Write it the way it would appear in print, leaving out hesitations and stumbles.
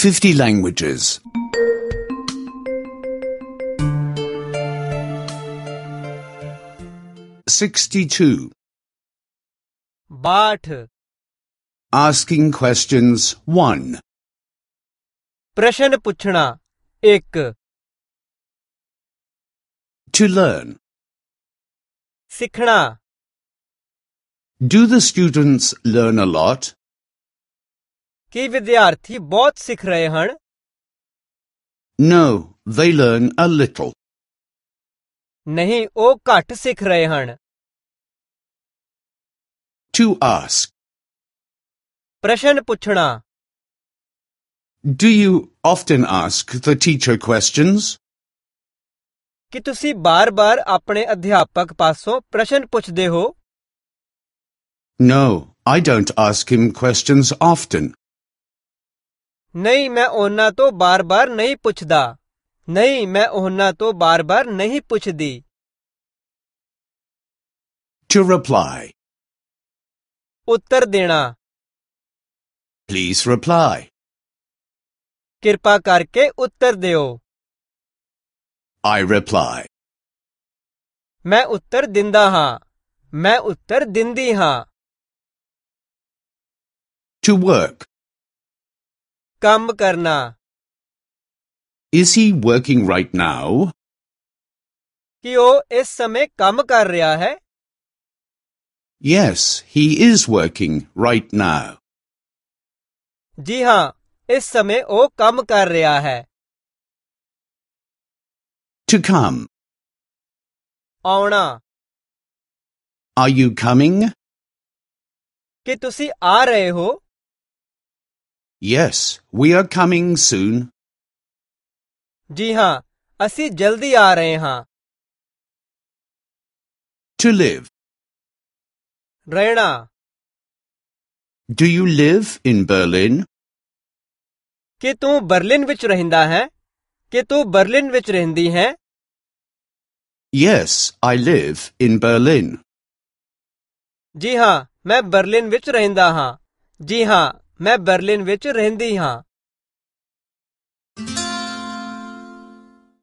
50 languages. 62. 62. Asking questions 1. प्रश्न पूछना 1. To learn. सीखना. Do the students learn a lot? ਕੀ ਵਿਦਿਆਰਥੀ ਬਹੁਤ ਸਿੱਖ ਰਹੇ ਹਨ? No, they learn a little. ਨਹੀਂ, ਉਹ ਘੱਟ ਸਿੱਖ ਰਹੇ ਹਨ. To ask. ਪ੍ਰਸ਼ਨ ਪੁੱਛਣਾ. Do you often ask the teacher questions? ਕੀ ਤੁਸੀਂ ਬਾਰ-ਬਾਰ ਆਪਣੇ ਅਧਿਆਪਕ ਪਾਸੋਂ ਪ੍ਰਸ਼ਨ ਪੁੱਛਦੇ ਹੋ? No, I don't ask him questions often. ਨਹੀਂ, ਮੈਂ ਉਹਨਾਂ ਤੋਂ ਬਾਰ-ਬਾਰ ਨਹੀਂ ਪੁੱਛਦਾ. ਨਹੀਂ, ਮੈਂ ਉਹਨਾਂ ਤੋਂ ਬਾਰ-ਬਾਰ ਨਹੀਂ ਪੁੱਛਦੀ. To reply. ਉੱਤਰ ਦੇਣਾ. Please reply. ਕਿਰਪਾ ਕਰਕੇ ਉੱਤਰ ਦਿਓ. I reply. ਮੈਂ ਉੱਤਰ ਦਿੰਦਾ ਹਾਂ. ਮੈਂ ਉੱਤਰ ਦਿੰਦੀ ਹਾਂ. To work. ਕੰਮ ਕਰਨਾ. Is he working right now? ਕੀ ਉਹ ਇਸ ਸਮੇਂ ਕੰਮ ਕਰ ਰਿਹਾ ਹੈ? Yes, he is working right now. ਜੀ ਹਾਂ, ਇਸ ਸਮੇਂ ਉਹ ਕੰਮ ਕਰ ਰਿਹਾ ਹੈ. To come. ਆਉਣਾ. Are you coming? ਕੀ ਤੁਸੀਂ ਆ ਰਹੇ ਹੋ? Yes, we are coming soon. ਜੀ ਹਾਂ, ਅਸੀਂ ਜਲਦੀ ਆ ਰਹੇ ਹਾਂ. To live. ਰਹਿਣਾ. Do you live in Berlin? ਕੀ ਤੂੰ ਬਰਲਿਨ ਵਿੱਚ ਰਹਿੰਦਾ ਹੈ? ਕੀ ਤੂੰ ਬਰਲਿਨ ਵਿੱਚ ਰਹਿੰਦੀ ਹੈ? Yes, I live in Berlin. ਜੀ ਹਾਂ, ਮੈਂ ਬਰਲਿਨ ਵਿੱਚ ਰਹਿੰਦਾ ਹਾਂ. ਜੀ ਹਾਂ, ਮੈਂ ਬਰਲਿਨ ਵਿੱਚ ਰਹਿੰਦੀ ਹਾਂ.